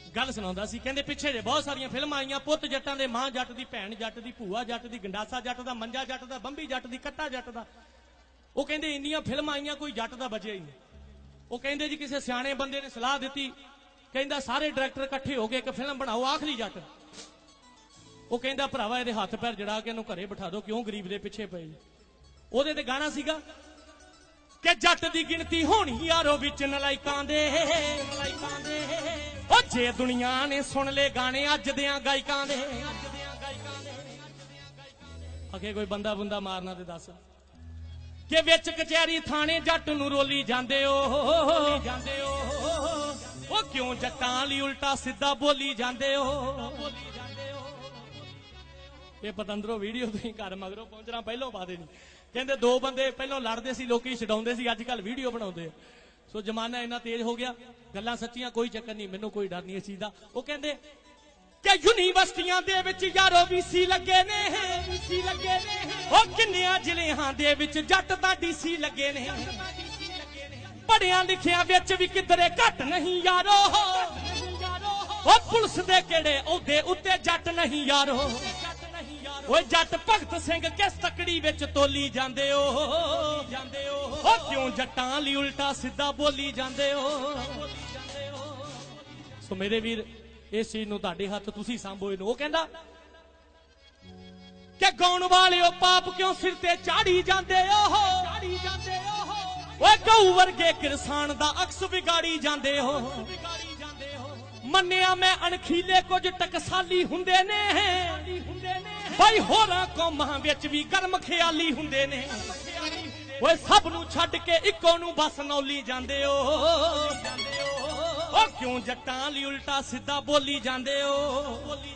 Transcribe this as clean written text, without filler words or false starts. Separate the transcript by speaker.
Speaker 1: गल सुनाउंदा सी कहंदे पिछे जे बहुत सारियां फिल्मां आईयां पुत्त जट्टां दे मां जट दी भैन जट दी भूआ जट दी गंडासा जट दा मंजा जट दा बंबी जट दी कट्टा जट दा वो कहंदे इंनियां फिल्मां आईयां कोई जट दा बचे ही नहीं। वो कहंदे जी किसी सियाणे बंदे ने सलाह दी कहंदा सारे डायरैक्टर इकट्ठे हो गए एक फिल्म बनाओ आखिरी जट। वो कहंदा भरावा इहदे हत्थ पैर जड़ा के इहनूं घरे बिठा दो क्यों गरीब दे पिछे पए। ओहदे ते गाना सीगा कि जट दी गिनती होनी यारो विच नलाइकां दे ओ जे दुनिया ने सुन ले गाने अज दियां गायकां दे। अगे कोई बंदा बुंदा मारना ते दस कि विच कचहरी थाने जट नूं रोली जांदे ओ क्यों जट्टां लई उल्टा सीधा बोली जांदे ओ। ये पतंदरो वीडियो तुसीं घर मगरों पहुंचना पहलों पा देनी कहंदे दो बंदे पहलों लड़दे सी लोकी छडाउंदे सी अजकल वीडियो बनाउंदे। सो जमाना इन्ना तेज हो गया गल्लां सच्चियां कोई चक्कर नहीं मैनूं कोई डर नहीं इस चीज दा। वो कहंदे कि यूनिवर्सिटियां दे विच यारो वीसी लगे ने ओ किन्नियां जिलेहां दे विच जट दा डीसी लगे ने पढ़िया लिखिया विच भी किधरे घट नहीं यारो ओ पुलिस दे केड़े ओहदे उत्ते जट नहीं यारो ओए जट भगत सिंह किस तकड़ी विच तोली जांदे ओ क्यों जट्टां लई उल्टा सीधा बोली जांदे ओ। सो मेरे वीर इस चीज नूं तुहाडे हत्थ तुसीं सांभो इहनूं। वो कहंदा कि गाउण वालिओ पाप क्यों सिर ते चाड़ी जांदे ओ ओए गऊ वर्गे किरसान दा अक्स बिगाड़ी जांदे हो। मन्निया मैं अणखीले कुछ टकसाली हुंदे ने भाई होरां कौमां विच भी गर्म ख्याली हुंदे ने ओए सब नूं छड्ड के इक्को नूं बस नौली जांदे ओ क्यों जट्टां लई उल्टा सीधा बोली जांदे ओ।